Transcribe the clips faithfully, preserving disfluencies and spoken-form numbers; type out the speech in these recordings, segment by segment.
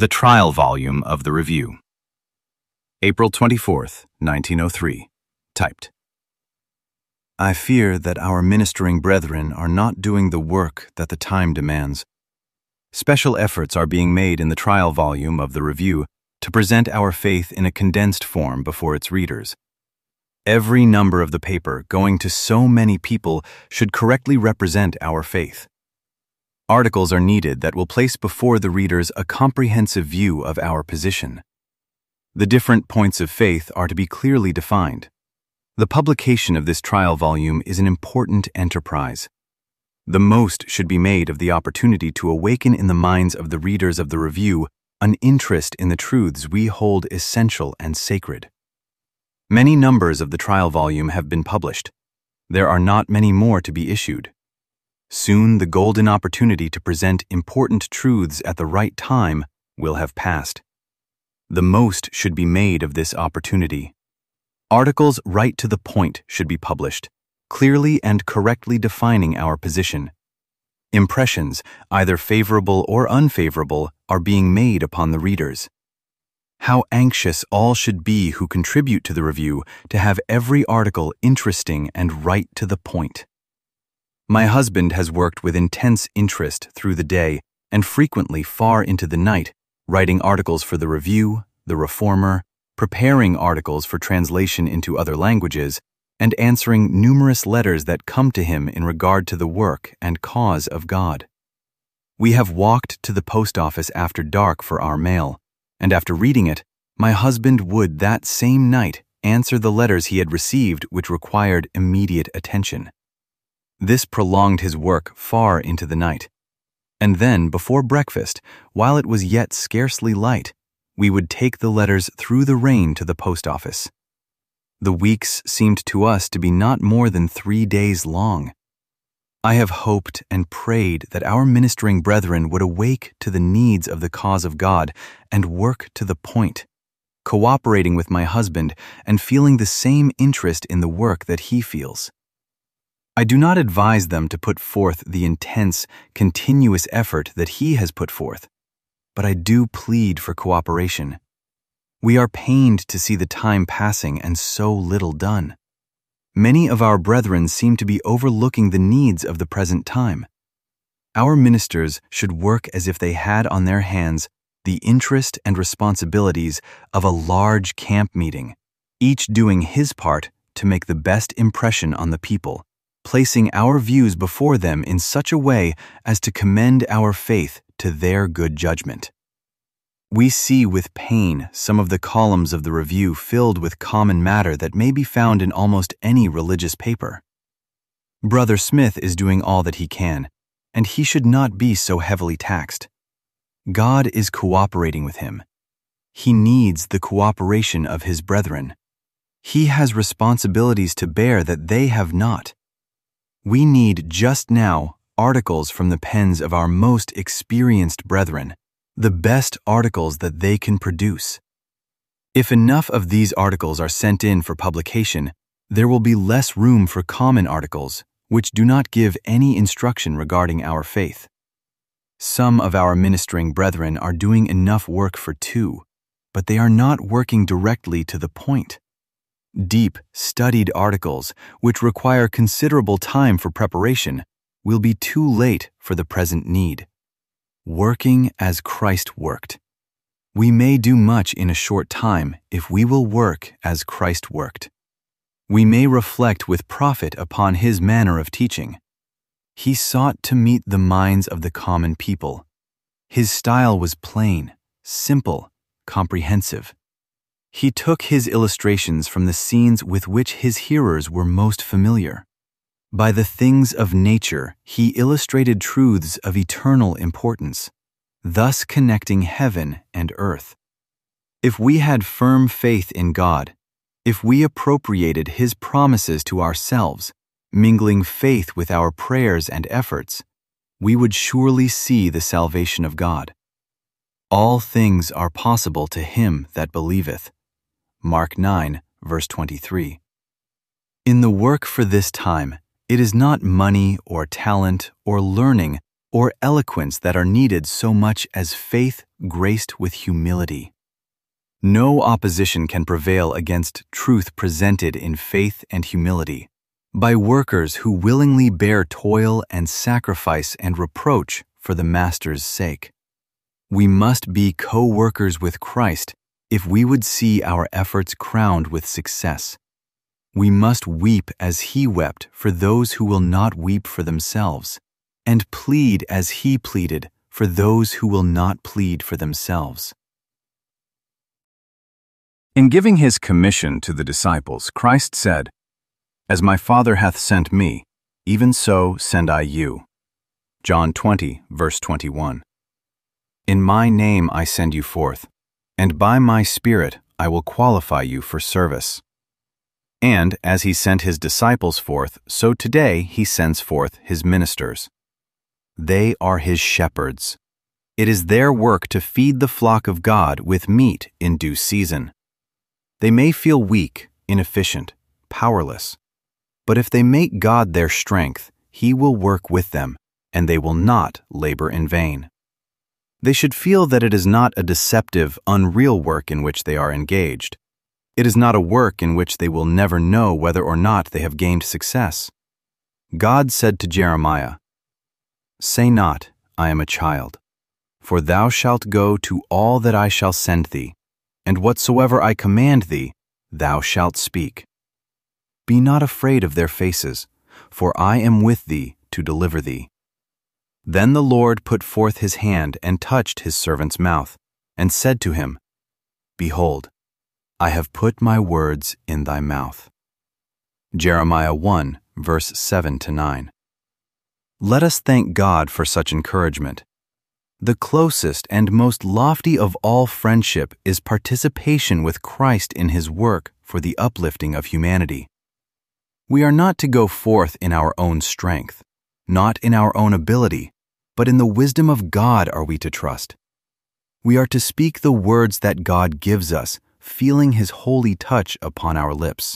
The trial volume of the Review. April twenty-fourth, nineteen oh three. Typed. I fear that our ministering brethren are not doing the work that the time demands. Special efforts are being made in the trial volume of the Review to present our faith in a condensed form before its readers. Every number of the paper going to so many people should correctly represent our faith. Articles are needed that will place before the readers a comprehensive view of our position. The different points of faith are to be clearly defined. The publication of this trial volume is an important enterprise. The most should be made of the opportunity to awaken in the minds of the readers of the Review an interest in the truths we hold essential and sacred. Many numbers of the trial volume have been published. There are not many more to be issued. Soon the golden opportunity to present important truths at the right time will have passed. The most should be made of this opportunity. Articles right to the point should be published, clearly and correctly defining our position. Impressions, either favorable or unfavorable, are being made upon the readers. How anxious all should be who contribute to the Review to have every article interesting and right to the point. My husband has worked with intense interest through the day and frequently far into the night, writing articles for the Review, the Reformer, preparing articles for translation into other languages, and answering numerous letters that come to him in regard to the work and cause of God. We have walked to the post office after dark for our mail, and after reading it, my husband would that same night answer the letters he had received which required immediate attention. This prolonged his work far into the night. And then, before breakfast, while it was yet scarcely light, we would take the letters through the rain to the post office. The weeks seemed to us to be not more than three days long. I have hoped and prayed that our ministering brethren would awake to the needs of the cause of God and work to the point, cooperating with my husband and feeling the same interest in the work that he feels. I do not advise them to put forth the intense, continuous effort that he has put forth, but I do plead for cooperation. We are pained to see the time passing and so little done. Many of our brethren seem to be overlooking the needs of the present time. Our ministers should work as if they had on their hands the interest and responsibilities of a large camp meeting, each doing his part to make the best impression on the people, placing our views before them in such a way as to commend our faith to their good judgment. We see with pain some of the columns of the Review filled with common matter that may be found in almost any religious paper. Brother Smith is doing all that he can, and he should not be so heavily taxed. God is cooperating with him. He needs the cooperation of his brethren. He has responsibilities to bear that they have not. We need just now articles from the pens of our most experienced brethren, the best articles that they can produce. If enough of these articles are sent in for publication, there will be less room for common articles, which do not give any instruction regarding our faith. Some of our ministering brethren are doing enough work for two, but they are not working directly to the point. Deep, studied articles, which require considerable time for preparation, will be too late for the present need. Working as Christ worked. We may do much in a short time if we will work as Christ worked. We may reflect with profit upon his manner of teaching. He sought to meet the minds of the common people. His style was plain, simple, comprehensive. He took his illustrations from the scenes with which his hearers were most familiar. By the things of nature, he illustrated truths of eternal importance, thus connecting heaven and earth. If we had firm faith in God, if we appropriated his promises to ourselves, mingling faith with our prayers and efforts, we would surely see the salvation of God. All things are possible to him that believeth. Mark nine, verse twenty-three. In the work for this time, it is not money or talent or learning or eloquence that are needed so much as faith graced with humility. No opposition can prevail against truth presented in faith and humility, by workers who willingly bear toil and sacrifice and reproach for the Master's sake. We must be co-workers with Christ if we would see our efforts crowned with success. We must weep as He wept for those who will not weep for themselves, and plead as He pleaded for those who will not plead for themselves. In giving His commission to the disciples, Christ said, "As my Father hath sent me, even so send I you." John twenty, verse twenty-one. In my name I send you forth, and by my Spirit I will qualify you for service. And as He sent His disciples forth, so today He sends forth His ministers. They are His shepherds. It is their work to feed the flock of God with meat in due season. They may feel weak, inefficient, powerless, but if they make God their strength, He will work with them, and they will not labor in vain. They should feel that it is not a deceptive, unreal work in which they are engaged. It is not a work in which they will never know whether or not they have gained success. God said to Jeremiah, "Say not, I am a child, for thou shalt go to all that I shall send thee, and whatsoever I command thee, thou shalt speak. Be not afraid of their faces, for I am with thee to deliver thee." Then the Lord put forth His hand and touched His servant's mouth, and said to him, "Behold, I have put my words in thy mouth." Jeremiah one, verse seven to nine. Let us thank God for such encouragement. The closest and most lofty of all friendship is participation with Christ in His work for the uplifting of humanity. We are not to go forth in our own strength, not in our own ability, but in the wisdom of God are we to trust. We are to speak the words that God gives us, feeling His holy touch upon our lips.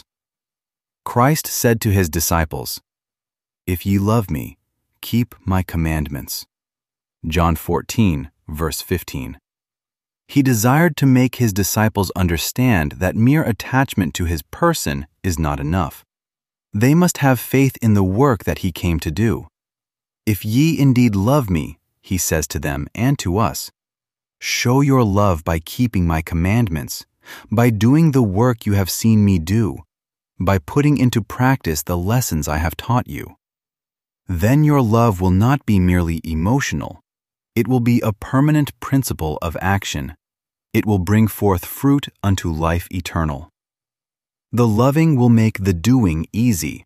Christ said to His disciples, "If ye love me, keep my commandments." John fourteen, verse fifteen. He desired to make His disciples understand that mere attachment to His person is not enough. They must have faith in the work that He came to do. "If ye indeed love me," He says to them and to us, "show your love by keeping my commandments, by doing the work you have seen me do, by putting into practice the lessons I have taught you. Then your love will not be merely emotional. It will be a permanent principle of action. It will bring forth fruit unto life eternal. The loving will make the doing easy.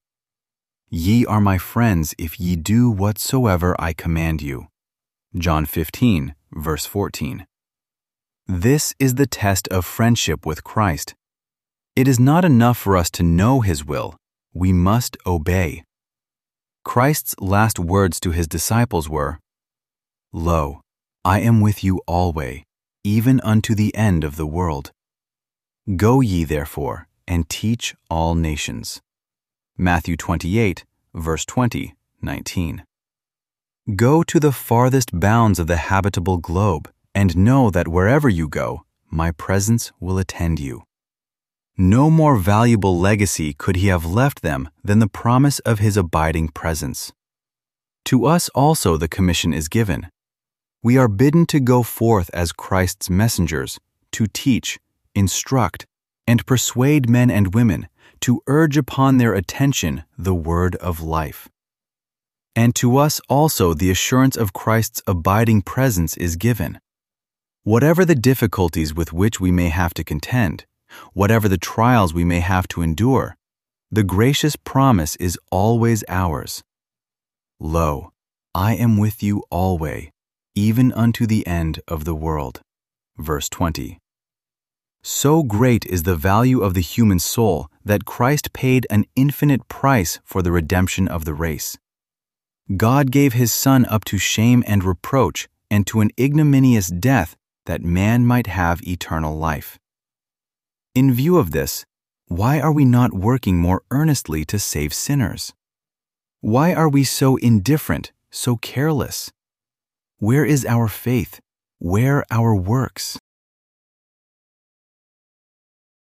Ye are my friends if ye do whatsoever I command you." John fifteen, verse fourteen. This is the test of friendship with Christ. It is not enough for us to know His will. We must obey. Christ's last words to His disciples were, "Lo, I am with you alway, even unto the end of the world. Go ye therefore, and teach all nations." Matthew twenty-eight, verse twenty, nineteen. Go to the farthest bounds of the habitable globe, and know that wherever you go, my presence will attend you. No more valuable legacy could He have left them than the promise of His abiding presence. To us also the commission is given. We are bidden to go forth as Christ's messengers, to teach, instruct, and persuade men and women, to urge upon their attention the word of life. And to us also the assurance of Christ's abiding presence is given. Whatever the difficulties with which we may have to contend, whatever the trials we may have to endure, the gracious promise is always ours. Lo, I am with you alway, even unto the end of the world. Verse twenty. So great is the value of the human soul that Christ paid an infinite price for the redemption of the race. God gave His Son up to shame and reproach and to an ignominious death that man might have eternal life. In view of this, why are we not working more earnestly to save sinners? Why are we so indifferent, so careless? Where is our faith? Where our works?